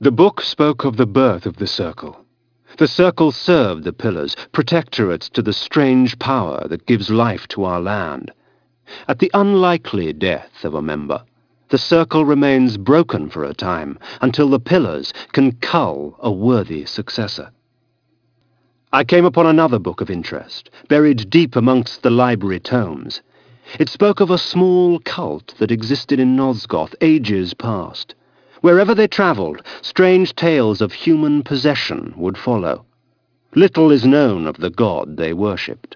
The book spoke of the birth of the Circle. The Circle served the Pillars, protectorates to the strange power that gives life to our land. At the unlikely death of a member, the Circle remains broken for a time until the Pillars can cull a worthy successor. I came upon another book of interest, buried deep amongst the library tomes. It spoke of a small cult that existed in Nosgoth ages past. Wherever they travelled, strange tales of human possession would follow. Little is known of the god they worshipped.